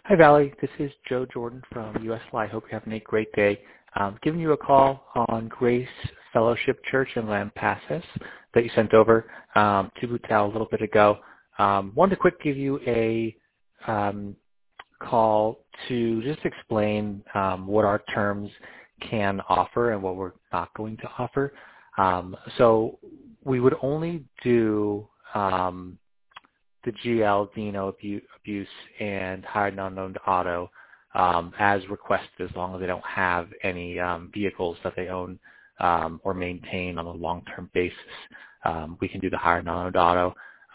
Hi, Valerie. This is Joe Jordan from USLI. Hope you're having a great day. Giving you a call on Grace Fellowship Church in Lampasas that you sent over to Boutel a little bit ago. Wanted to quick give you a call to just explain what our terms can offer and what we're not going to offer. So we would only do the GL, Dino abuse, and hired non-owned auto as requested, as long as they don't have any vehicles that they own or maintain on a long-term basis. We can do the hired non-owned auto.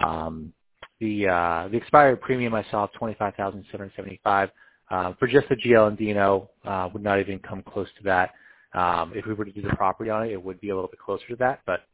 The expired premium I saw of $25,775 for just the GL and Dino would not even come close to that. If we were to do the property on it, it would be a little bit closer to that, but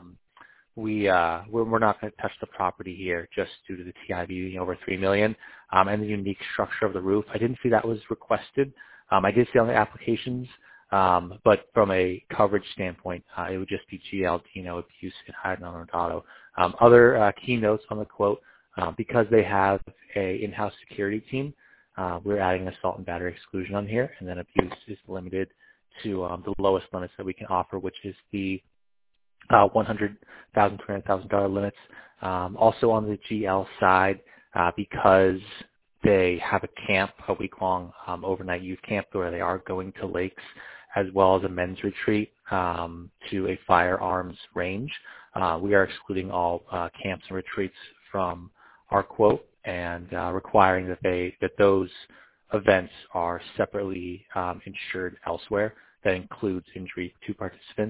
we're not going to touch the property here just due to the TIV being over $3 million and the unique structure of the roof. I didn't see that was requested. I did see on the applications, but from a coverage standpoint, it would just be GL, Dino, abuse, and hired non-owned auto. Other key notes on the quote, because they have a in-house security team, we're adding assault and battery exclusion on here, and then abuse is limited to the lowest limits that we can offer, which is the $100,000, $200,000 limits. Also on the GL side, because they have a camp, a week-long overnight youth camp where they are going to lakes, as well as a men's retreat to a firearms range, we are excluding all camps and retreats from our quote and requiring that those events are separately insured elsewhere. That includes injury to participants.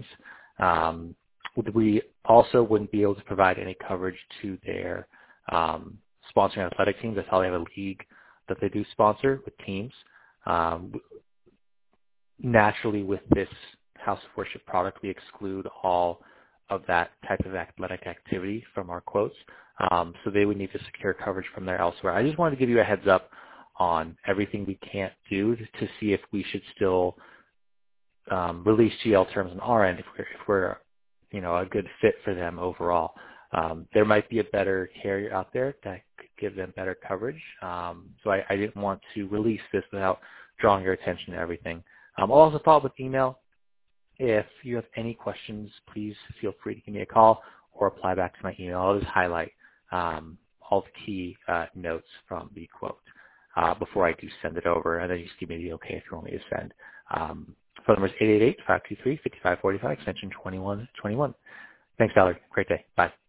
We also wouldn't be able to provide any coverage to their sponsoring athletic teams. That's how they have a league that they do sponsor with teams. Naturally, with this House of Worship product, we exclude all of that type of athletic activity from our quotes. So they would need to secure coverage from there elsewhere. I just wanted to give you a heads up on everything we can't do to see if we should still release GL terms on our end if we're a good fit for them overall. There might be a better carrier out there that could give them better coverage. So I didn't want to release this without drawing your attention to everything. I'll also follow up with email. If you have any questions, please feel free to give me a call or reply back to my email. I'll just highlight all the key notes from the quote before I do send it over, and then you just give me the okay if you want me to send. Phone number is 888-523-5545, extension 2121. Thanks, Valerie. Great day. Bye.